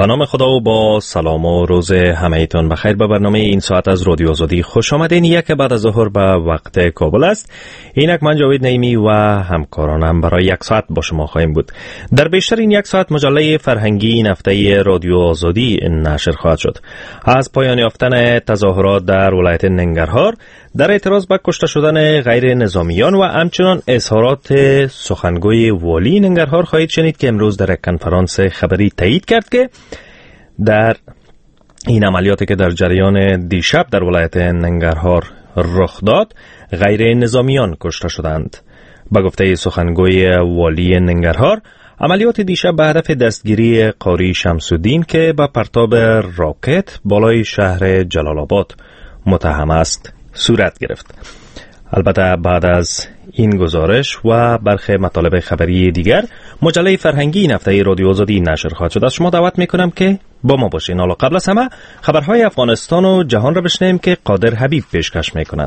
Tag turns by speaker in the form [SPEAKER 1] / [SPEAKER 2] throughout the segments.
[SPEAKER 1] به نام خدا و با سلام و روز همه‌تان بخیر. به برنامه این ساعت از رادیو آزادی خوش آمدین. یک بعد از ظهر به وقت کابل است. اینک من جاوید نعیمی و همکارانم برای یک ساعت با شما خواهیم بود. در بیشتر این یک ساعت مجله فرهنگی این هفته رادیو آزادی نشر خواهد شد. از پایان یافتن تظاهرات در ولایت ننگرهار در اعتراض به کشته شدن غیر نظامیان و همچنان اظهارات سخنگوی والی ننگرهار خواهید شنید که امروز در یک کنفرانس خبری تایید کرد که در این عملیاتی که در جریان دیشب در ولایت ننگرهار رخ داد غیر نظامیان کشته شدند. به گفته سخنگوی والی ننگرهار، عملیات دیشب به هدف دستگیری قاری شمس‌الدین که به پرتاب راکت بالای شهر جلال آباد متهم است صورت گرفت. البته بعد از این گزارش و برخی مطالب خبری دیگر مجله فرهنگی این هفته رادیو آزادی نشر خواهد شد. از شما دعوت میکنم که با ما باشین. حالا قبل از همه خبرهای افغانستان و جهان را بشنویم که قادر حبیب پیشکش میکند.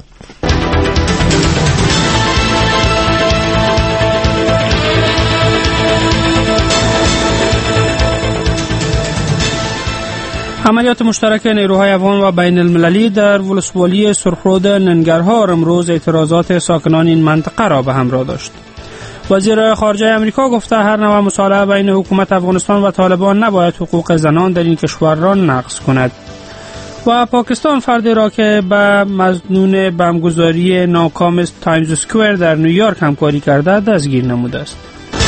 [SPEAKER 2] عملیات مشترک نیروهای افغان و بین المللی در ولسوالی سرخرود ننگرهار امروز اعتراضات ساکنان این منطقه را به همراه داشت. وزیر خارجه امریکا گفته هر نوع مصالحه بین حکومت افغانستان و طالبان نباید حقوق زنان در این کشور را نقض کند. و پاکستان فردی را که به مظنون بمبگذاری ناکام تایمز اسکوئر در نیویورک همکاری کرده دستگیر نموده است.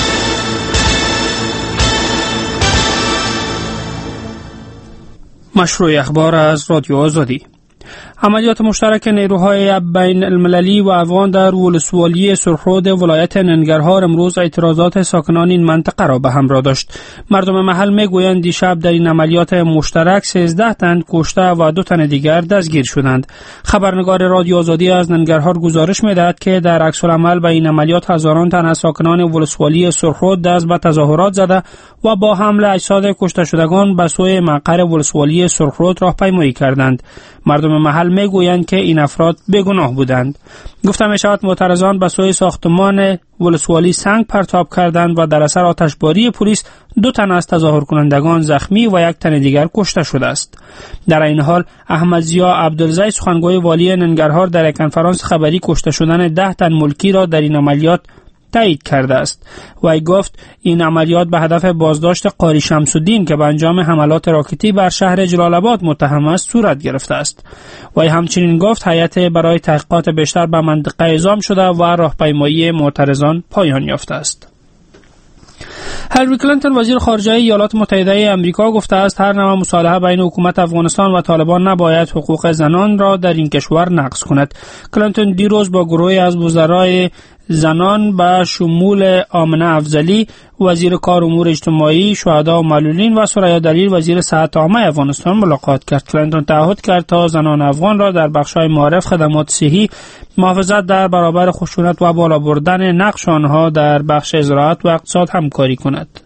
[SPEAKER 2] مشروع اخبار از رادیو آزادی. عملیات مشترک نیروهای بین المللی و افغان در ولسوالی سرخرود ولایت ننگرهار امروز اعتراضات ساکنان این منطقه را به همراه داشت. مردم محل میگویند دیشب در این عملیات مشترک 13 تن کشته و 2 تن دیگر دستگیر شدند. خبرنگار رادیو آزادی از ننگرهار گزارش می‌دهد که در عکس العمل به این عملیات هزاران تن از ساکنان ولسوالی سرخرود دست به تظاهرات زده و با حمل اجساد کشته شدگان به سوی مقر ولسوالی سرخرود راهپیمایی کردند. مردم محل میگویند که این افراد بیگناه بودند. گفته می شود معترضان به سوی ساختمان ولسوالی سنگ پرتاب کردند و در اثر آتشباری پلیس 2 تن از تظاهر کنندگان زخمی و 1 تن دیگر کشته شده است. در این حال احمد ضیا عبدالزی سخنگوی والی ننگرهار در یک کنفرانس خبری کشته شدن 10 تن ملکی را در این عملیات تایید کرده است. وی گفت این عملیات به هدف بازداشت قاری شمس‌الدین که به انجام حملات راکتی بر شهر جلال آباد متهم است صورت گرفته است. وی همچنین گفت هیئت برای تحقیقات بیشتر به منطقه اعزام شده و راهپیمایی معترضان پایان یافته است. هیلاری کلینتون وزیر خارجه ایالات متحده آمریکا گفته است هر نوع مصالحه بین حکومت افغانستان و طالبان نباید حقوق زنان را در این کشور نقض کند. کلینتون دیروز با گروهی از وزرای زنان به شمول آمنه افضلی وزیر کار امور اجتماعی، شهدا و معلولین و ثریا دلیل وزیر صحت عامه افغانستان ملاقات کرد. کلینتون تعهد کرد تا زنان افغان را در بخش‌های معارف، خدمات صحی، محافظت در برابر خشونت و بالا بردن نقش آنها در بخش زراعت و اقتصاد همکاری کند.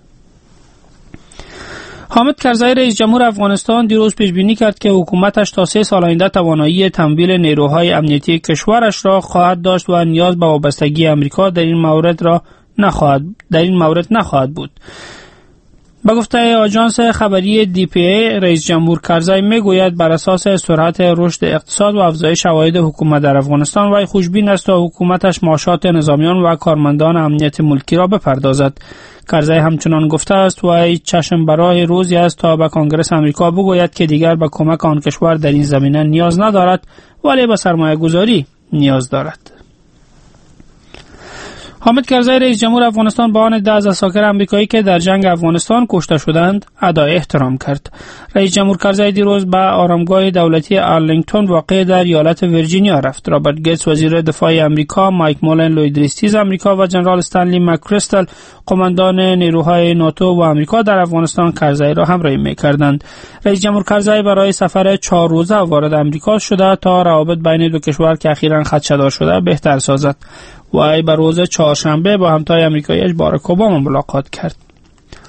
[SPEAKER 2] حامد کرزی رئیس جمهور افغانستان دیروز پیش بینی کرد که حکومتش تا 3 سال آینده توانایی تمویل نیروهای امنیتی کشورش را خواهد داشت و نیاز به وابستگی آمریکا در این مورد نخواهد بود. به گفته آژانس خبری DPA رئیس جمهور کرزی میگوید بر اساس سرعت رشد اقتصاد و افزایش عواید حکومت در افغانستان وی خوشبین است تا حکومتش معاشات نظامیان و کارمندان امنیت ملکی را بپردازد. کرزی همچنان گفته است وی چشم برای روزی است تا به کنگره آمریکا بگوید که دیگر به کمک آن کشور در این زمینه نیاز ندارد ولی به سرمایه گذاری نیاز دارد. حامد کرزی رئیس جمهور افغانستان به آن 10 از عساکر آمریکایی که در جنگ افغانستان کشته شدند ادای احترام کرد. رئیس جمهور کرزی دیروز به آرامگاه دولتی آرلینگتون واقع در ایالت ویرجینیا رفت. رابرت گیتس وزیر دفاع آمریکا، مایک مولن لوید ریستیز آمریکا و جنرال استنلی مکریستل قماندان نیروهای ناتو و آمریکا در افغانستان کرزی را همراهی می‌کردند. رئیس جمهور کرزی برای سفر 4 روزه وارد آمریکا شده تا روابط بین دو کشور که اخیراً خدشه‌دار شده بهتر سازد. وی بر روز چهارشنبه با همتای آمریکاییش باراک اوباما ملاقات کرد.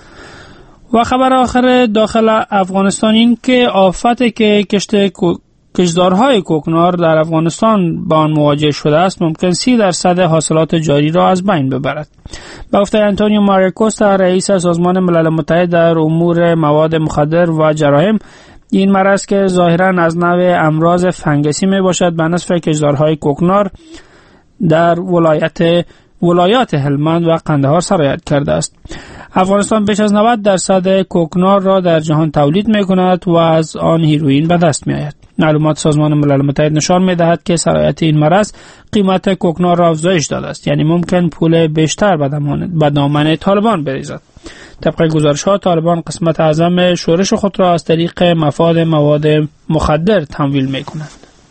[SPEAKER 2] و خبر آخر داخل افغانستان این که آفتی که کشت کشتزارهای کوکنار در افغانستان با آن مواجه شده است ممکن 30% حاصلات جاری را از بین ببرد. به گفته انتونیو ماریکوستا، رئیس سازمان ملل متحد در امور مواد مخدر و جرایم، این مرض که ظاهراً از نوع امراض فنگسی می باشد به نصف کشتزارهای کوکنار در ولایات هلمند و قندهار سرایت کرده است. افغانستان بیش از 90% کوکنار را در جهان تولید می کند و از آن هیروئین به دست می آید. معلومات سازمان ملل متحد نشان می دهد که سرایت این مرض قیمت کوکنار را افزایش داده است، یعنی ممکن پول بیشتر به دامن طالبان بریزد. طبق گزارش‌ها طالبان قسمت اعظم شورش خود را از طریق مفاد مواد مخدر تمویل می کنند.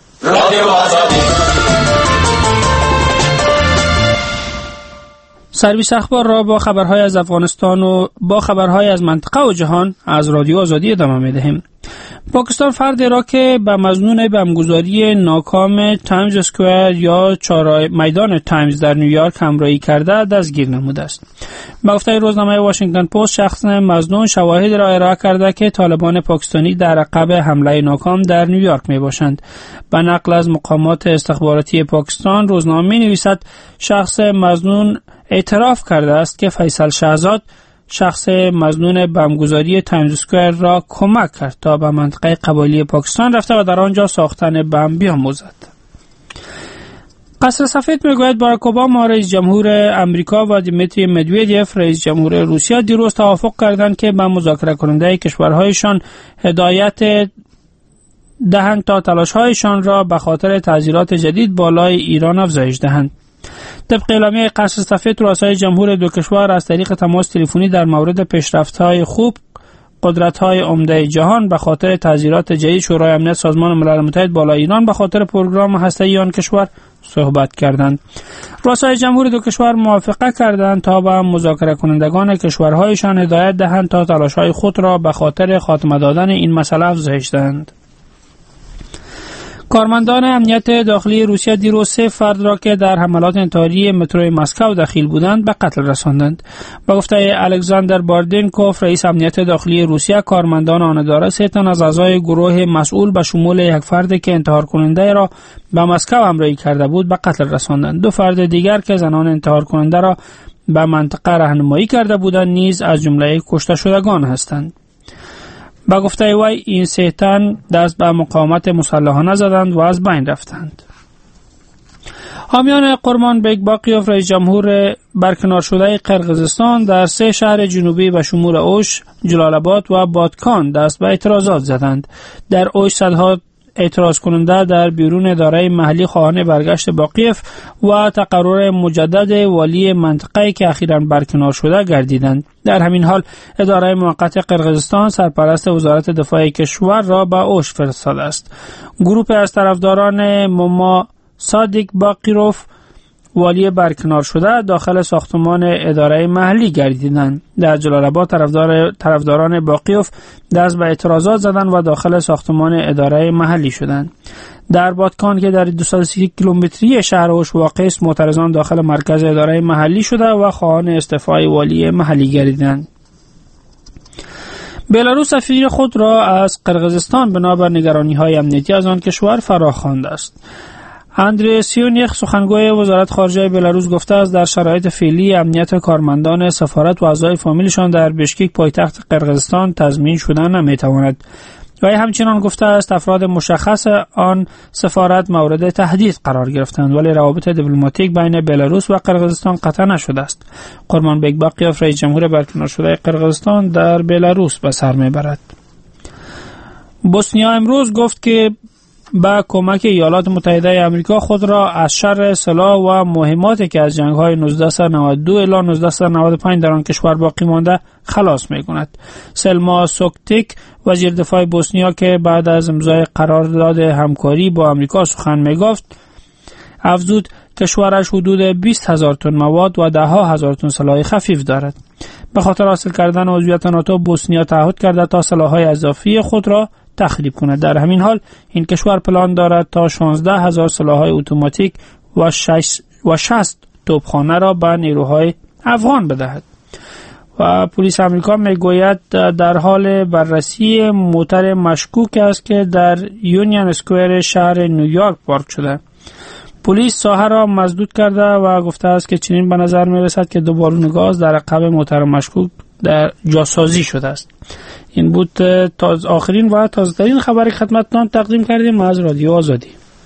[SPEAKER 2] سرویس اخبار را با خبرهای از افغانستان و با خبرهای از منطقه و جهان از رادیو آزادی ادامه می‌دهیم. پاکستان فردی را که به مظنون بمبگذاری ناکام تایمز اسکوئر یا میدان تایمز در نیویورک همراهی کرده دستگیر نموده است. به گفته روزنامه واشنگتن پست، شخص مظنون شواهد را ارائه کرده که طالبان پاکستانی در عقب حمله ناکام در نیویورک میباشند. به نقل از مقامات استخباراتی پاکستان، روزنامه می‌نویسد شخص مظنون اعتراف کرده است که فیصل شهزاد، شخص مظنون بمبگذاری تایمز اسکوئر را کمک کرد تا به منطقه قبایلی پاکستان رفته و در آنجا ساختن بمب بیاموزد. قصر سفید میگوید باراک اوباما رئیس جمهور امریکا و دیمیتری مدودیف رئیس جمهور روسیه دیروز توافق کردند که به مذاکره کننده کشورهایشان هدایت دهند تا تلاش‌هایشان را به خاطر تعزیرات جدید بالای ایران افزایش دهند. طبق اعلامیه قصر سفید، رؤسای جمهور دو کشور از طریق تماس تلفنی در مورد پیشرفت‌های خوب قدرت‌های عمده جهان به خاطر تعزیرات جدید شورای امنیت سازمان ملل متحد بالای ایران به خاطر پروگرام هسته‌ای آن کشور صحبت کردند. رؤسای جمهور دو کشور موافقت کردند تا به مذاکره کنندگان کشورهایشان هدایت دهند تا تلاش‌های خود را به خاطر خاتمه دادن این مسئله افزایش دهند. کارمندان امنیت داخلی روسیه دیروز 3 فرد را که در حملات انتحاری متروی مسکو دخیل بودند به قتل رساندند. با گفته الکساندر باردینکوف، رئیس امنیت داخلی روسیه، کارمندان آن اداره 3 تن از اعضای گروه مسئول به شمول یک فرد که انتحار کننده را به مسکو همراهی کرده بود به قتل رساندند. 2 فرد دیگر که زنان انتحار کننده را به منطقه راهنمایی کرده بودند نیز از جمله کشته شدگان هستند. با گفته وی این 3 تن دست به مقاومت مسلحانه زدند و از بین رفتند. حامیان قرمانبک باقیوف، رئیس جمهور برکنار شده قرقیزستان، در 3 شهر جنوبی به شمول اوش، جلال آباد و بادکان دست به اعتراضات زدند. در اوش صدها اعتراض کننده در بیرون اداره محلی خواهان برگشت باقیوف و تقرر مجدد والی منطقه‌ای که اخیراً برکنار شده گردیدند. در همین حال اداره موقت قرقیزستان سرپرست وزارت دفاع کشور را به اوش فرستاده است. گروه از طرفداران موما صادق باقیروف، والی برکنار شده، داخل ساختمان اداره محلی گردیدند. در جلال آباد طرفداران باقیوف دست به اعتراضات زدند و داخل ساختمان اداره محلی شدند. در بادکان که در 230 کیلومتری شهر اوش واقع است، معترضان داخل مرکز اداره محلی شده و خواهان استعفای والی محلی گردیدند. بلاروس سفیر خود را از قرقیزستان بنابر نگرانی‌های امنیتی از آن کشور فراخوانده است. اندری سیونیخ، سخنگوی وزارت خارجه بلاروس، گفته است در شرایط فعلی امنیت کارمندان سفارت و اعضای فامیلشان در بشکک پایتخت قرقیزستان تضمین شدن نمیتواند. و همچنان گفته است افراد مشخص آن سفارت مورد تهدید قرار گرفتند، ولی روابط دیپلماتیک بین بلاروس و قرقیزستان قطع نشده است. قرمانبک باقیوف، رئیس جمهور برکنار شده قرقیزستان، در بلاروس به سر میبرد. بوسنیا امروز گفت که با کمک ایالات متحده آمریکا خود را از شر سلاح و مهماتی که از جنگ‌های 1992 الی 1995 در آن کشور باقی مانده خلاص می‌کند. سلما سوکتیک، وزیر دفاع بوسنیا، که بعد از امضای قرارداد همکاری با آمریکا سخن می‌گفت، افزود کشورش حدود 20,000 تن مواد و 10,000 تن سلاح خفیف دارد. به خاطر حاصل کردن عضویت ناتو، بوسنیا تعهد کرده تا سلاح‌های اضافی خود را تخریب کند. در همین حال این کشور پلان دارد تا 16,000 سلاح‌های اتوماتیک و 60 توپخانه را به نیروهای افغان بدهد. و پلیس آمریکا میگوید در حال بررسی موتر مشکوک است که در یونین اسکوئر شهر نیویورک پارک شده. پلیس ساحه را مسدود کرده و گفته است که چنین به نظر می رسد که 2 بالون گاز در عقب موتر مشکوک در جاسازی شده است. این بود آخرین و تازه‌ترین خبری خدمتتان تقدیم کردیم از رادیو آزادی.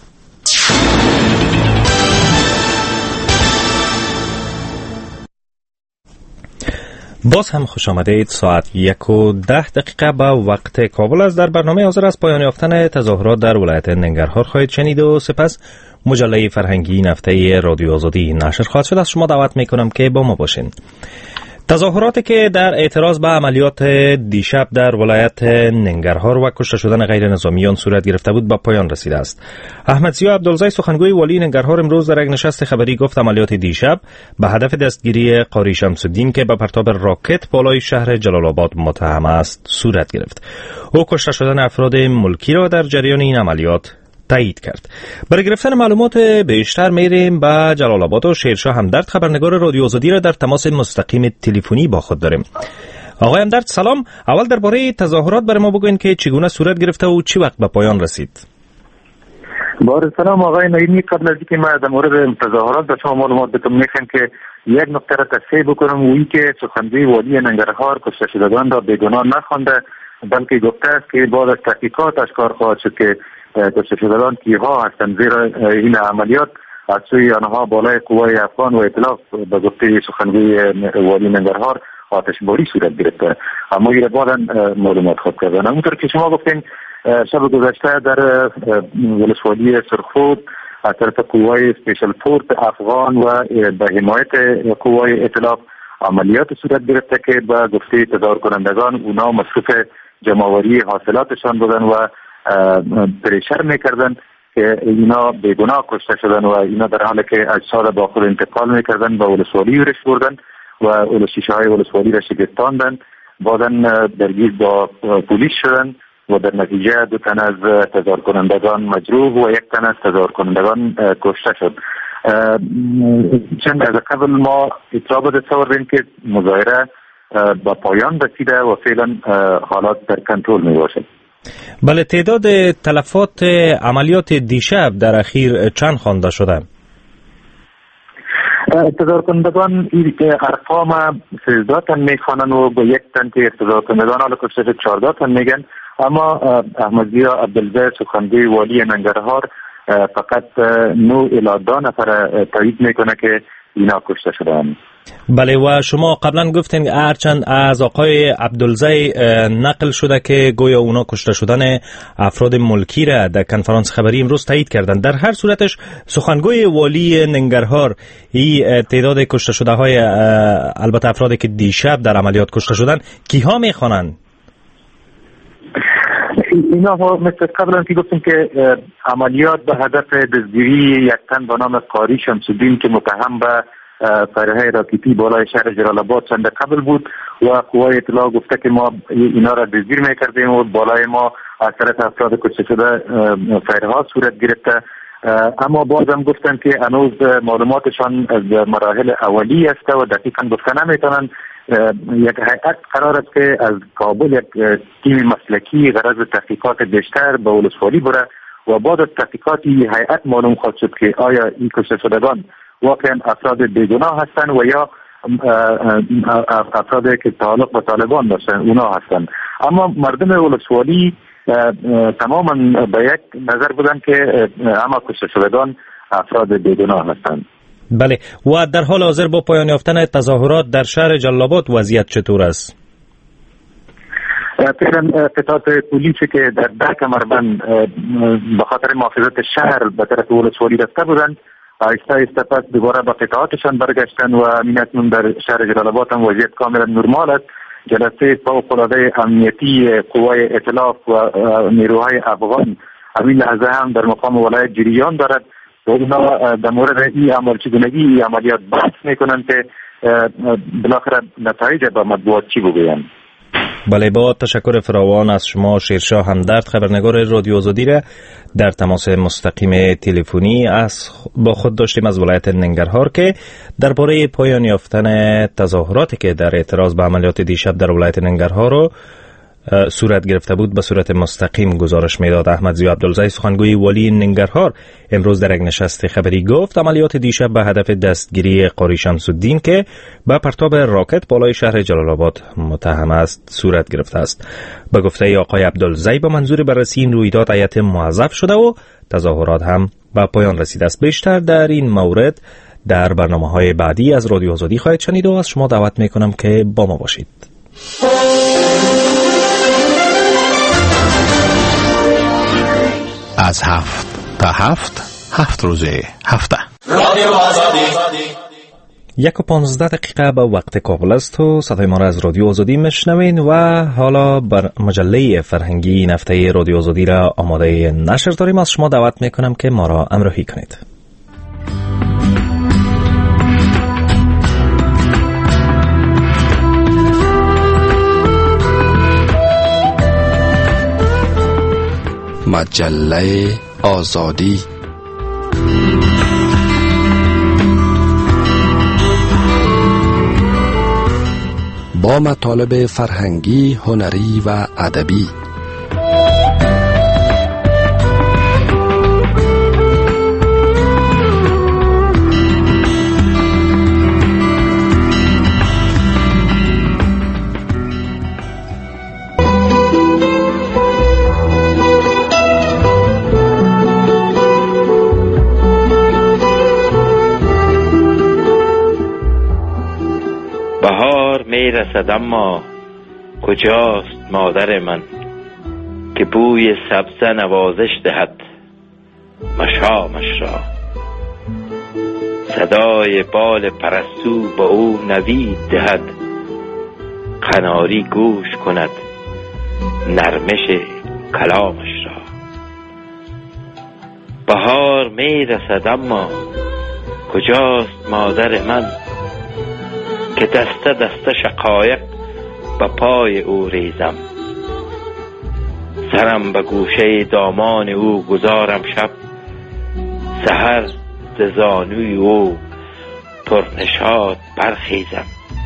[SPEAKER 1] باز هم خوش آمدید. ساعت 1:10 به وقت کابل است. در برنامه حاضر از پایان یافتن تظاهرات در ولایت ننگرهار خواهید شنید و سپس مجله فرهنگی هفته رادیو آزادی نشر خواهد شد. از شما دعوت میکنم که با ما باشین. تظاهراتی که در اعتراض به عملیات دیشب در ولایت ننگرهار و کشته شدن غیر نظامیان صورت گرفته بود به پایان رسیده است. احمدزیا عبدالزی سخنگوی والی ننگرهار امروز در یک نشست خبری گفت عملیات دیشب به هدف دستگیری قاری شمس‌الدین که به پرتاب راکت بالای شهر جلال آباد متهم است صورت گرفت. او کشته شدن افراد ملکی را در جریان این عملیات تایید کرد. برای گرفتن معلومات بیشتر میریم به جلال آباد و شیرشاه همدرد خبرنگار رادیو آزادی را در تماس مستقیم تلفنی با خود داریم. آقای همدرد سلام. اول درباره تظاهرات برای ما بگوین که چگونه صورت گرفته و چی وقت به پایان رسید؟
[SPEAKER 3] با سلام آقای نعیمی، قبل از اینکه ما در مورد تظاهرات به شما معلومات بدم میخوام که یک نکته را تصحیح بکنم و این که سخنگوی والی ننگرهار کشته شدگان را بیگناه نخوانده، بلکه گفته است که بعد از تحقیقات اشکار خواهد شد که کشته شدگان کیها هستند، زیرا این عملیات از سوی آنها بالای قوای افغان و ائتلاف به گفته سخنگوی والی ننگرهار آتشباری صورت گرفته. اما این بعدا معلومات خود کردن. همونطور که شما گفتین شب گذشته در ولسوالی سرخود از طرف قوای اسپیشل فورس افغان و به حمایت قوای ائتلاف عملیات صورت گرفته که به گفته تظاهر کنندگان اونا مصروف جمع‌آوری حاصلاتشان بودن و پریشر میکردن که اینا بیگناه کشته شدن و اینا در حالی که اجساد داخل انتقال میکردن به ولسوالی ورش بردن و شیشه‌های ولسوالی را شکستاندن. بعداً درگیر با پلیس شدن و در نتیجه 2 تن از تظاهر کنندگان مجروح و 1 تن از تظاهر کنندگان کشته شد. چند از قبل ما اطلاع به دست آوردیم که مظاهره با پایان رسیده و فعلا حالات در کنترل می باشد.
[SPEAKER 1] بله، تعداد تلفات عملیات دیشب در اخیر چند خوانده شده؟
[SPEAKER 3] تظاهر کنندگان ارقام 13 تن میخوانن و با 1 تن که تظاهر کنندگان حالا کشته شد 14 تن میگن. اما احمدزیا عبدالزی سخنگوی والی ننگرهار فقط 9 الی 10 نفر تایید میکنه که اینا کشته شدن.
[SPEAKER 1] بله، و شما قبلا گفتین هرچند از آقای عبدالزی نقل شده که گویا اونا کشته شدن افراد ملکی را در کنفرانس خبری امروز تایید کردند، در هر صورتش سخنگوی والی ننگرهار این تعداد کشته شده های البته افرادی که دیشب در عملیات کشته شدن کیها میخوانند؟
[SPEAKER 3] اینا مثل قبلا که گفتیم که عملیات به هدف دستگیری 1 تن به نام قاری شمس‌الدین که متهم به فایرهای راکتی بالای شهر جلال آباد چند قبل بود و قوای اطلاع گفته که ما اینا را دستگیر میکردیم و بالای ما از طرف افراد کشته شده فایرها صورت گرفته. اما بازم گفتن که هنوز معلوماتشان از مراحل اولی است و دقیقا گفته نمیتونن. یک هیئت قرار است که از کابل یک تیم مسلکی غرض تحقیقات بیشتر به ولسوالی بره و بعد از تحقیقات این هیئت معلوم خواهد شد که آیا این کشته شدگان واقعا افراد بیگناه هستند و یا افرادی که تعلق به طالبان داشتن اونا هستند. اما مردم ولسوالی تماما به یک نظر بودن که اما کشته شدگان افراد بیگناه هستند.
[SPEAKER 1] بله، و در حال حاضر با پایان یافتن تظاهرات در شهر جلال آباد وضعیت چطور است؟
[SPEAKER 3] فعلا قطعات پلیسی که در 10 کمربند به خاطر محافظت شهر به طرف ولسوالی رفته بودند آهسته آهسته پس دوباره به قطعاتشان برگشتن و اکنون در شهر جلال آباد هم وضعیت کاملا نرمال است. جلسه فوق‌العاده امنیتی قوای ائتلاف و نیروهای افغان همین لحظه هم در مقام ولایت جریان دارد و اونا در مورد این چگونگی عملیات بحث میکنند که بالاخره نتایج به مطبوعات چی بگویند.
[SPEAKER 1] بله، با تشکر فراوان از شما شیرشاه همدرد، خبرنگار رادیو آزادی را در تماس مستقیم تلفنی با خود داشتیم از ولایت ننگرهار که درباره پایان یافتن تظاهراتی که در اعتراض به عملیات دیشب در ولایت ننگرهار رو صورت گرفته بود به صورت مستقیم گزارش میداد. احمد ضیا عبدالزی، سخنگوی والی ننگرهار، امروز در یک نشست خبری گفت عملیات دیشب به هدف دستگیری قاری شمس الدین که به پرتاب راکت بالای شهر جلال آباد متهم است صورت گرفته است. به گفته آقای عبدالزی به منظور بررسی این رویداد هیئت موظف شده و تظاهرات هم به پایان رسیده است. بیشتر در این مورد در برنامه‌های بعدی از رادیو آزادی خواهید شنید و از شما دعوت میکنم که با ما باشید.
[SPEAKER 4] از 7 تا 7 روز هفته
[SPEAKER 1] رادیو آزادی 1:15 به وقت کابل است و صدای ما را از رادیو آزادی میشنوین و حالا بر مجله فرهنگی این هفته رادیو آزادی را آماده نشر داریم. از شما دعوت میکنم که ما را همراهی کنید.
[SPEAKER 4] مجله آزادی با مطالب فرهنگی، هنری و ادبی.
[SPEAKER 5] رسد اما کجاست مادر من که بوی سبزه نوازش دهد مشامش را، صدای بال پرستو با او نوید دهد، قناری گوش کند نرمش کلامش را. بهار می رسد اما کجاست مادر من که دسته دسته شقایق به پای او ریزم، سرم به گوشه دامان او گذارم شب، سحر ز زانوی او پرنشاط برخیزم.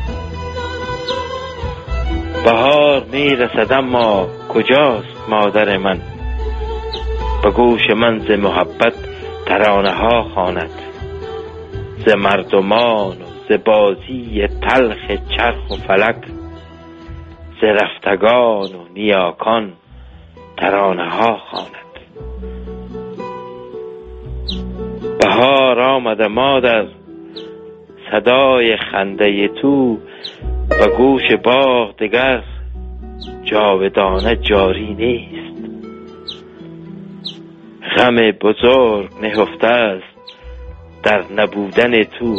[SPEAKER 5] بهار می رسد اما کجاست مادر من به گوش من ز محبت ترانه ها خواند، ز مردمان و ز بازی تلخ چرخ و فلک، ز رفتگان و نیاکان ترانه ها خواند. بهار آمده مادر، صدای خنده تو و گوش باغ دگر جاودانه جاری نیست. غم بزرگ نهفته است در نبودن تو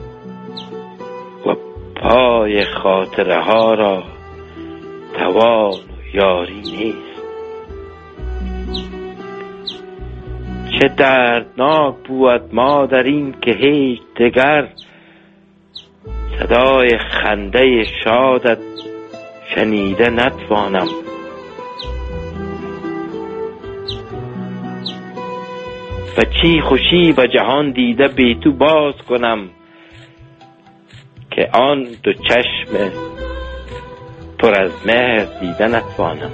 [SPEAKER 5] و پای خاطره ها را توان و یاری نیست. چه دردناک بود مادر این که هیچ دگر صدای خنده شادت شنیده نتوانم. و چی خوشی و جهان دیده بی تو باز کنم که آن دو چشم پر از مهر دیده نتوانم.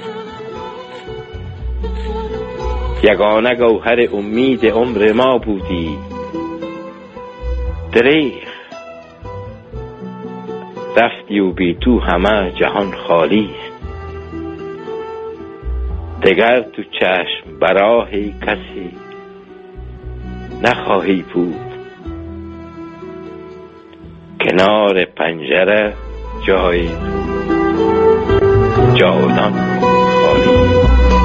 [SPEAKER 5] یگانه گوهر امید عمر ما بودی، دریغ رفتی و بی تو همه جهان خالی است. دگر تو چشم براهی کسی نخواهی بود، کنار پنجره جای جاودان خالی.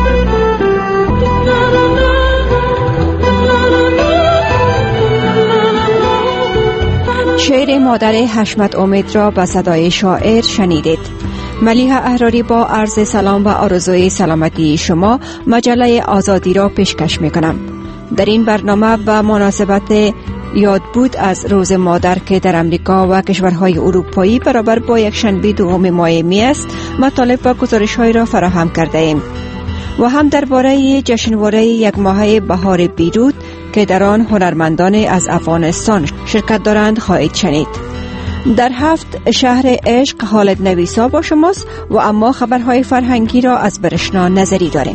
[SPEAKER 6] شعر مادر حشمت امید را به صدای شاعر شنیدید. ملیحه احراری با عرض سلام و آرزوی سلامتی شما مجله آزادی را پیشکش می کنم. در این برنامه به مناسبت یاد بود از روز مادر که در امریکا و کشورهای اروپایی برابر با یکشنبه دوم ماه می است، مطالب و گزارش‌های را فراهم کرده ایم. و هم درباره جشنواره یک ماهه بهار بیروت که در آن هنرمندان از افغانستان شرکت دارند خواهید شنید. در هفت شهر عشق خالد نویسا با شماست و اما خبرهای فرهنگی را از برشنا نظری داریم.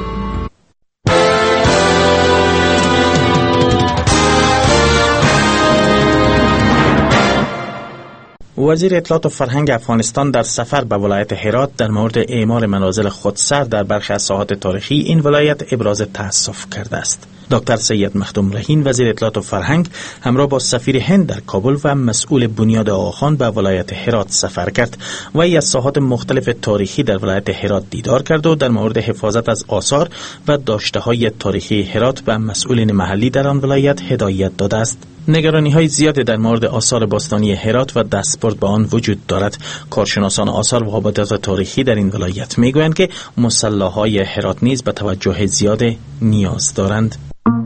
[SPEAKER 7] وزیر اطلاعات و فرهنگ افغانستان در سفر به ولایت هرات در مورد اعمار منازل خودسر در برخی از ساحات تاریخی این ولایت ابراز تأسف کرده است. دکتر سید مخدوم رهین وزیر اطلاعات و فرهنگ همراه با سفیر هند در کابل و مسئول بنیاد آقاخان به ولایت هرات سفر کرد و از ساحات مختلف تاریخی در ولایت هرات دیدار کرد و در مورد حفاظت از آثار و داشته‌های تاریخی هرات به مسئولین محلی در آن ولایت هدایت داده است. نگرانی‌های زیادی در مورد آثار باستانی هرات و دستبرد به آن وجود دارد. کارشناسان آثار و آبادات تاریخی در این ولایت میگویند که مصلاهای هرات نیز به توجه زیاد نیاز دارند.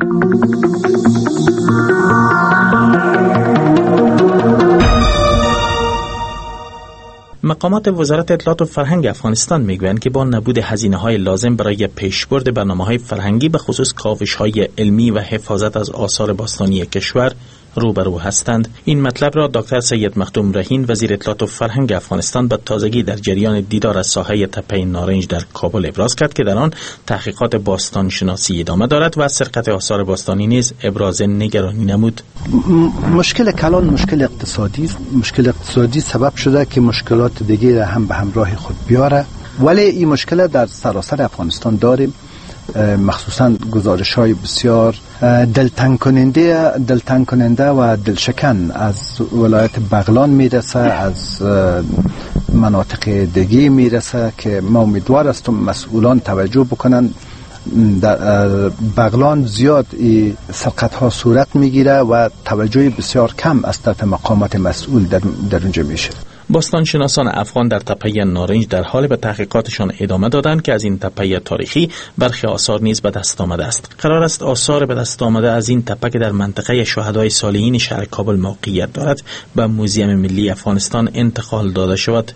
[SPEAKER 7] مقامات وزارت اطلاعات و فرهنگ افغانستان میگویند که با نبود هزینه‌های لازم برای پیشبرد برنامه‌های فرهنگی به خصوص کاوش‌های علمی و حفاظت از آثار باستانی کشور روبرو هستند. این مطلب را دکتر سید مخدوم رهین وزیر اطلاعات و فرهنگ افغانستان به تازگی در جریان دیدار از ساحه تپه نارنج در کابل ابراز کرد که در آن تحقیقات باستان شناسی ادامه دارد و سرقت آثار باستانی نیز ابراز نگرانی نمود.
[SPEAKER 8] مشکل کلان مشکل اقتصادی سبب شده که مشکلات دیگه هم به همراه خود بیاره، ولی این مشکل در سراسر افغانستان داریم. مخصوصا گزارش‌های بسیار دلتنگ کننده و دلشکن از ولایت بغلان میرسه، از مناطق دیگه میرسه که ما امیدوار هستم مسئولان توجه بکنن. در بغلان زیاد سرقت ها صورت میگیره و توجه بسیار کم از طرف مقامات مسئول در اونجا میشه.
[SPEAKER 7] باستانشناسان افغان در تپه نارنج در حال به تحقیقاتشان ادامه دادند که از این تپه تاریخی برخی آثار نیز به دست آمده است. قرار است آثار به دست آمده از این تپه که در منطقه شهدای صالحین شهر کابل موقعیت دارد به موزیم ملی افغانستان انتقال داده شود.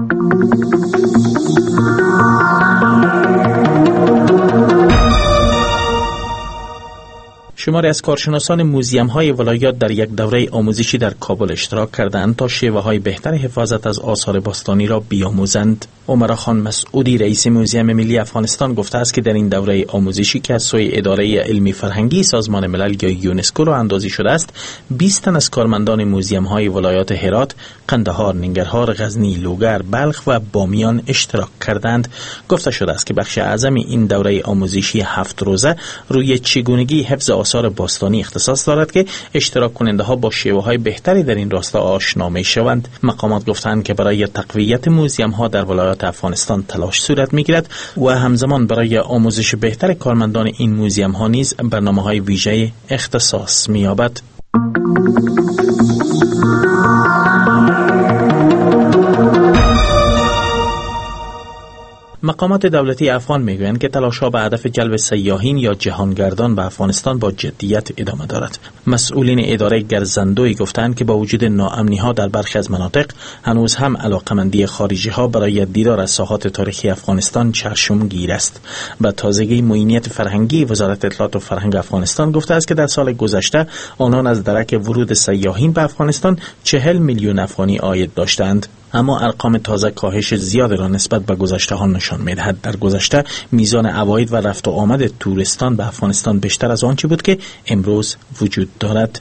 [SPEAKER 7] شماری از کارشناسان موزیم‌های ولایات در یک دوره آموزشی در کابل اشتراک کردند تا شیوه‌های بهتر حفاظت از آثار باستانی را بیاموزند. عمر خان مسعودی رئیس موزیم ملی افغانستان گفته است که در این دوره آموزشی که از سوی اداره علمی فرهنگی سازمان ملل یا یونسکو را اندازی شده است، 20 تن از کارمندان موزیم‌های ولایات هرات، قندهار، ننگرهار، غزنی، لوگر، بلخ و بامیان اشتراک کردند. گفته شده است که بخش اعظم این دوره آموزشی 7 روزه روی چگونگی حفظ آثار باستانی اختصاص دارد که اشتراک کننده ها با شیوه‌های بهتری در این راستا آشنا می‌شوند. مقامات گفتند که برای تقویت موزیم ها در ولایات افغانستان تلاش صورت می‌گیرد و همزمان برای آموزش بهتر کارمندان این موزیم ها نیز برنامه‌های ویژه اختصاص می‌یابد. مقامات دولتی افغان میگویند که تلاش‌ها به هدف جلب سیاحین یا جهانگردان به افغانستان با جدیت ادامه دارد. مسئولین اداره گرزندوی گفتند که با وجود ناامنی‌ها در برخی از مناطق هنوز هم علاقمندی خارجی‌ها برای دیدار از ساحات تاریخی افغانستان چشمگیر است. به تازگی معینیت فرهنگی وزارت اطلاعات و فرهنگ افغانستان گفته است که در سال گذشته آنان از درک ورود سیاحین به افغانستان 40 میلیون افغانی عاید داشتند. اما ارقام تازه کاهش زیاد را نسبت به گذشته ها نشان می‌دهد. در گذشته میزان عواید و رفت و آمد توریستان به افغانستان بیشتر از آنچه بود که امروز وجود دارد.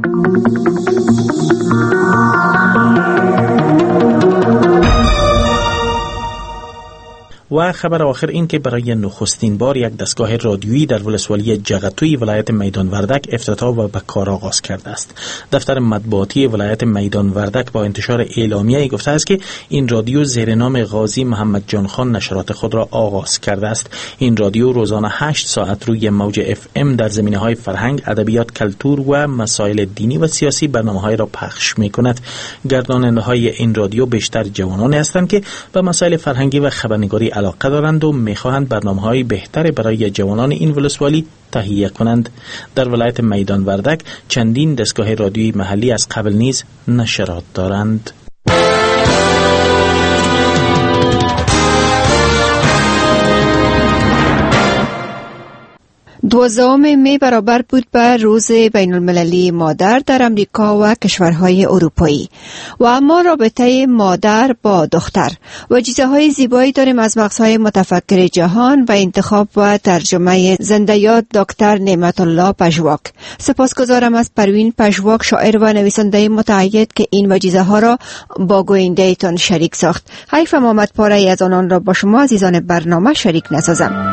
[SPEAKER 7] و خبر آخر این که برای نخستین بار یک دستگاه رادیویی در ولسوالی جغتوی ولایت میدان وردک افتتاح و به کار آغاز کرده است. دفتر مطبوعاتی ولایت میدان وردک با انتشار اعلامیه‌ای گفته است که این رادیو زیر نام قاضی محمد جان خان نشرات خود را آغاز کرده است. این رادیو روزانه 8 ساعت روی موج FM در زمینه‌های فرهنگ، ادبیات، کلتور و مسائل دینی و سیاسی برنامه‌های را پخش می‌کند. گرداننده‌های این رادیو بیشتر جوانان هستند که به مسائل فرهنگی و خبرنگاری علاقه دارند و میخواهند برنامه‌های بهتری برای جوانان این ولسوالی تهیه کنند. در ولایت میدان وردک چندین دستگاه رادیویی محلی از قبل نیز نشرات دارند.
[SPEAKER 6] 12 می برابر بود به روز بین المللی مادر در امریکا و کشورهای اروپایی و اما رابطه مادر با دختر و چیزهای زیبایی داریم از مغزهای متفکر جهان و انتخاب و ترجمه زنده یاد دکتر نعمت الله پژواک. سپاسگزارم از پروین پژواک، شاعر و نویسنده متعهد که این وجیزه ها را با گوینده تان شریک ساخت. حیفم آمد پاره از آنان را با شما عزیزان برنامه شریک نسازم.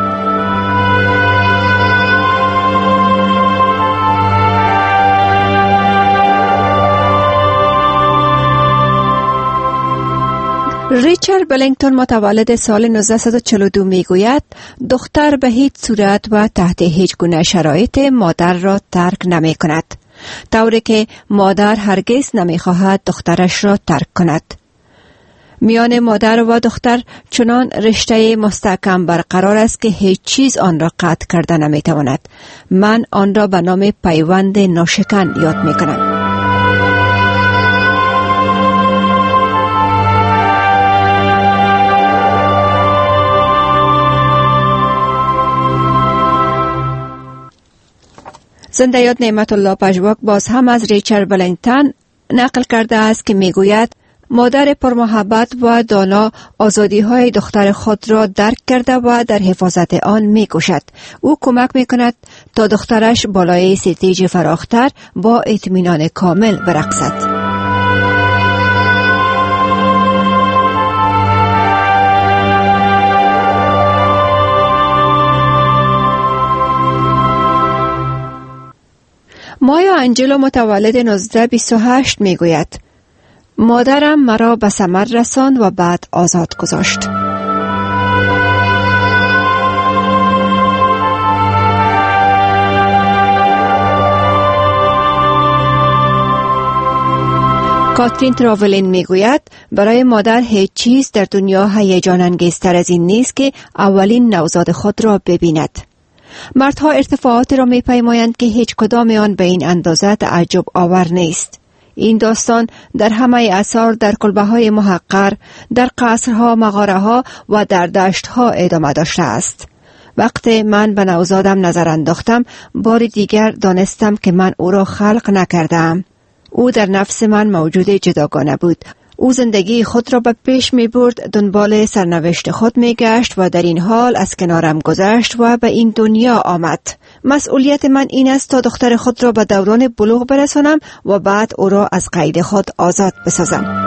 [SPEAKER 6] ریچارد بلینگتون متولد سال 1942 میگوید دختر به هیچ صورت و تحت هیچ گونه شرایط مادر را ترک نمی کند، طوری که مادر هرگز نمی خواهد دخترش را ترک کند. میان مادر و دختر چنان رشته مستحکم برقرار است که هیچ چیز آن را قطع کرده نمی تواند. من آن را به نام پیوند ناشکن یاد می کنم. زنده یاد نعمت الله پژواک باز هم از ریچارد بلینگتون نقل کرده است که میگوید مادر پرمحبت و دانا آزادی های دختر خود را درک کرده و در حفاظت آن میکوشد. او کمک میکند تا دخترش بالای ستیج فراختر با اطمینان کامل برقصد. مایا انجلو متولد 1928 میگوید مادرم مرا به ثمر رساند و بعد آزاد گذاشت. کاترین تراولین میگوید برای مادر هیچ چیز در دنیا هیجان انگیزتر از این نیست که اولین نوزاد خود را ببیند. مردها ارتفاعات را می‌پیمایند که هیچ کدام آن به این اندازه تعجب آور نیست. این داستان در همه آثار، در کلبه‌های محقر، در قصرها، مغاره‌ها و در دشت‌ها ادامه داشته است. وقتی من به نوزادم نظر انداختم، بار دیگر دانستم که من او را خلق نکردم. او در نفس من موجود جداگانه بود. او زندگی خود را به پیش می برد، دنبال سرنوشت خود می گشت و در این حال از کنارم گذشت و به این دنیا آمد. مسئولیت من این است تا دختر خود را به دوران بلوغ برسانم و بعد او را از قید خود آزاد بسازم.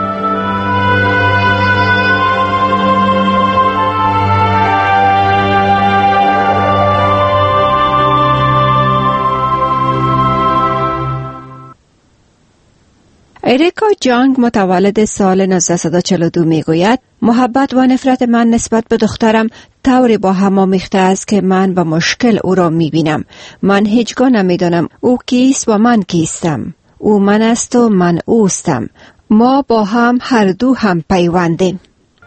[SPEAKER 6] اریکا جانگ متولد سال 1942 میگوید محبت و نفرت من نسبت به دخترم طوری با هم آمیخته است که من به مشکل او را میبینم. من هیچگاه نمیدانم او کیست و من کیستم. او من است و من اوستم. ما با هم هر دو هم پیوندیم.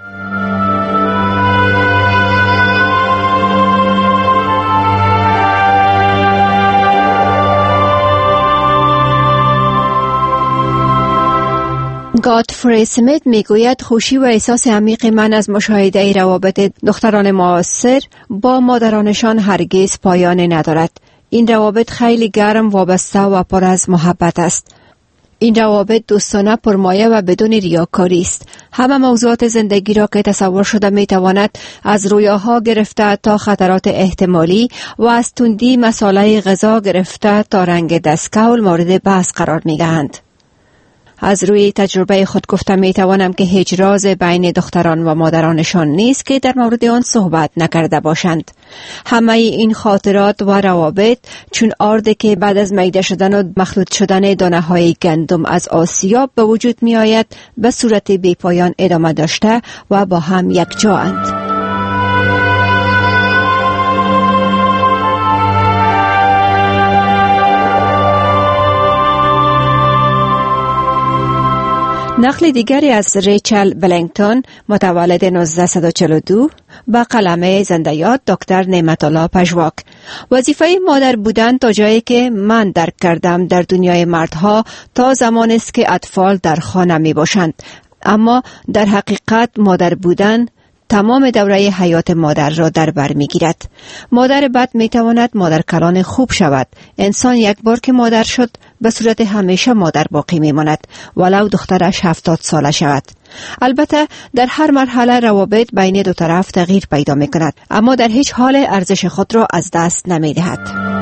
[SPEAKER 6] گاتفری اسمیت میگوید خوشی و احساس عمیق من از مشاهده روابط دختران معاصر با مادرانشان هرگز پایان ندارد. این روابط خیلی گرم، وابسته و پر از محبت است. این روابط دوستانه، پرمایه و بدون ریاکاری است. همه موضوعات زندگی را که تصور شده میتواند، از رویاها گرفته تا خطرات احتمالی و از تندی مساله غذا گرفته تا رنگ دستکول مورد بحث قرار می‌دهند. از روی تجربه خود گفتم میتوانم که هیچ راز بین دختران و مادرانشان نیست که در مورد آن صحبت نکرده باشند. همه این خاطرات و روابط چون آرد که بعد از میده شدن و مخلوط شدن دانه های گندم از آسیاب به وجود می آید به صورت بی پایان ادامه داشته و با هم یک جااند. نقل نقل دیگری از ریچل بلینگتون متولد 1942 با قلمه زنده یاد دکتر نعمت الله پژواک. وظیفه مادر بودن تا جایی که من درک کردم در دنیای مردها تا زمانی است که اطفال در خانه می باشند، اما در حقیقت مادر بودن تمام دوره حیات مادر را در بر می گیرد. مادر بد می تواند مادر کلان خوب شود. انسان یک بار که مادر شد به صورت همیشه مادر باقی می ماند، ولو دخترش 70 ساله شود. البته در هر مرحله روابط بین دو طرف تغییر پیدا می کند، اما در هیچ حال ارزش خود را از دست نمی دهد.